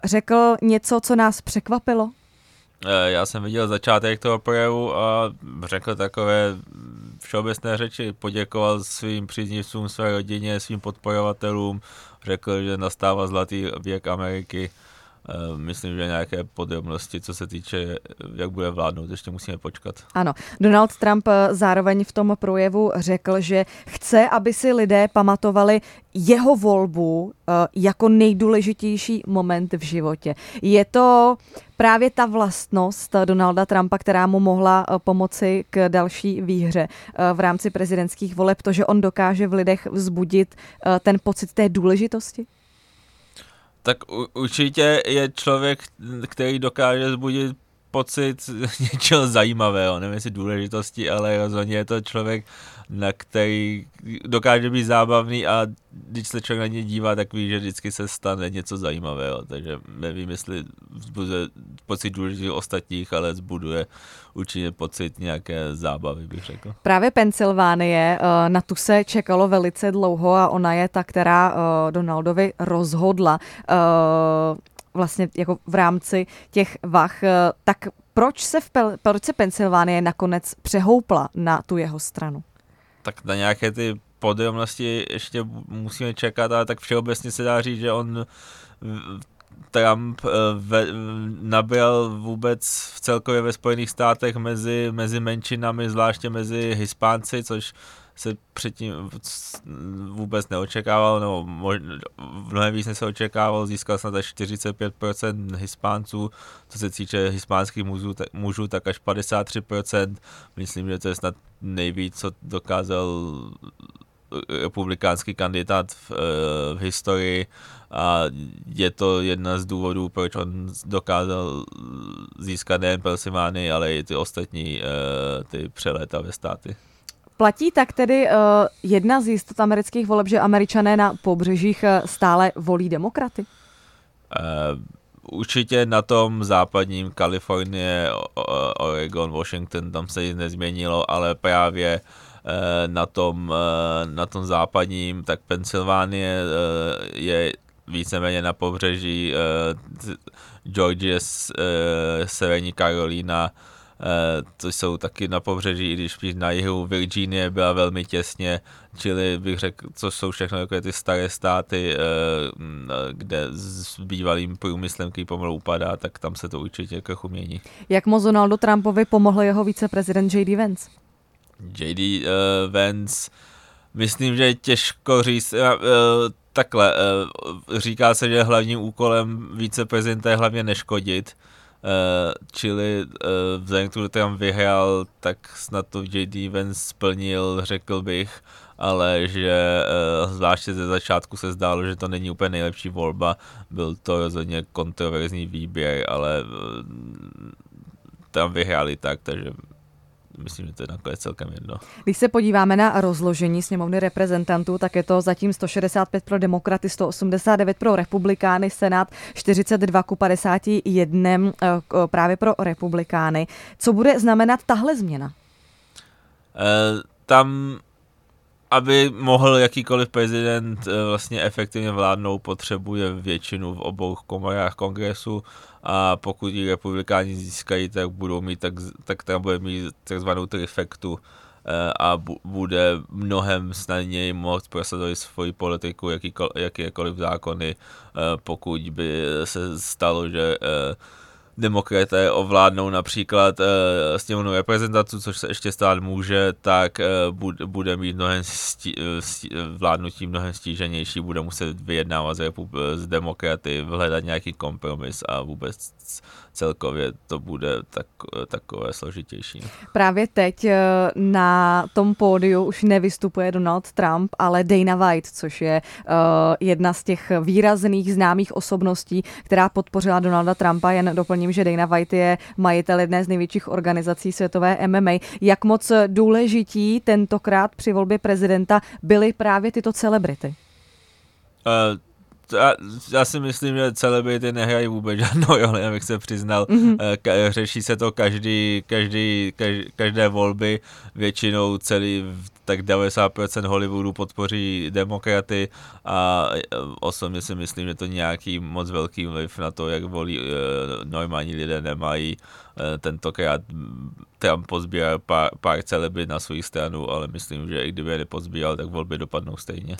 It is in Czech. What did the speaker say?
řekl něco, co nás překvapilo? Já jsem viděl začátek toho projevu a řekl takové všeobecné řeči. Poděkoval svým příznivcům, své rodině, svým podporovatelům. Řekl, že nastává zlatý věk Ameriky. Myslím, že nějaké podrobnosti, co se týče, jak bude vládnout, ještě musíme počkat. Ano, Donald Trump zároveň v tom projevu řekl, že chce, aby si lidé pamatovali jeho volbu jako nejdůležitější moment v životě. Je to právě ta vlastnost Donalda Trumpa, která mu mohla pomoci k další výhře v rámci prezidentských voleb, to, že on dokáže v lidech vzbudit ten pocit té důležitosti? Tak určitě je člověk, který dokáže vzbudit pocit něčeho zajímavého, nevím jestli důležitosti, ale rozhodně je to člověk, na který dokáže být zábavný a když se člověk na ně dívá, tak ví, že vždycky se stane něco zajímavého, takže nevím, jestli vzbuduje pocit důležitých ostatních, ale vzbuduje určitě pocit nějaké zábavy, bych řekl. Právě Pensylvánie, na tu se čekalo velice dlouho a ona je ta, která Donaldovi rozhodla vlastně jako v rámci těch vah. Tak proč se Pensylvánie nakonec přehoupla na tu jeho stranu? Tak na nějaké ty podrobnosti ještě musíme čekat, ale tak všeobecně se dá říct, že Trump nabral vůbec v celkově ve Spojených státech mezi menšinami, zvláště mezi Hispánci, což se předtím vůbec neočekávalo, nebo mnohem víc se očekávalo, získal snad až 45% Hispánců, co se týče hispánských mužů, tak až 53%. Myslím, že to je snad nejvíc, co dokázal republikánský kandidát v historii a je to jedna z důvodů, proč on dokázal získat nejen Pensylvánii, ale i ty ostatní ty přelétavé státy. Platí tak tedy jedna z jistot amerických voleb, že Američané na pobřežích stále volí demokraty? Určitě na tom západním Kalifornie, Oregon, Washington, tam se nic nezměnilo, ale právě na tom západním, tak Pensylvánie je víceméně na pobřeží, Georgie, Severní Karolína, to jsou taky na pobřeží, i když spíš na jihu. Virginie byla velmi těsně, čili bych řekl, co jsou všechno takové ty staré státy, kde s bývalým průmyslem, který pomalu upadá, tak tam se to určitě trochu mění. Jak moc Donaldu Trumpovi pomohl jeho viceprezident J.D. Vance? J.D. Vance, myslím, že je těžko říct, takhle, říká se, že hlavním úkolem viceprezidenta je hlavně neškodit, čili vzhledem k tomu, že tam vyhrál, tak snad to J.D. Vance splnil, řekl bych, ale že zvláště ze začátku se zdálo, že to není úplně nejlepší volba, byl to rozhodně kontroverzní výběr, ale tam vyhráli tak, takže myslím, že to je nakonec celkem jedno. Když se podíváme na rozložení sněmovny reprezentantů, tak je to zatím 165 pro demokraty, 189 pro republikány, Senát 42-51 právě pro republikány. Co bude znamenat tahle změna? Tam, aby mohl jakýkoliv prezident vlastně efektivně vládnout, potřebuje většinu v obou komorách kongresu a pokud ji republikáni získají, tak budou mít tak tam bude mít takzvanou trifektu a bude mnohem snadněji moct prosadit svoji politiku, jakékoliv zákony, pokud by se stalo, že demokraté ovládnou například sněmovnu reprezentantů, což se ještě stát může, tak bude mít vládnutí mnohem stíženější, bude muset vyjednávat s demokraty, hledat nějaký kompromis a vůbec celkově to bude takové složitější. Právě teď na tom pódiu už nevystupuje Donald Trump, ale Dana White, což je jedna z těch výrazných známých osobností, která podpořila Donalda Trumpa. Jen doplním, že Dana White je majitel jedné z největších organizací světové MMA. Jak moc důležití tentokrát při volbě prezidenta byly právě tyto celebrity? Já si myslím, že celebrity nehrají vůbec žádnou roli, abych se přiznal. Řeší se to každé volby, většinou tak 90% Hollywoodu podpoří demokraty a osobně si myslím, že to nějaký moc velký vliv na to, jak volí normální lidé nemají. Tentokrát Trump pozbíral pár celebrit na svou stranu, ale myslím, že i kdyby je nepozbíral, tak volby dopadnou stejně.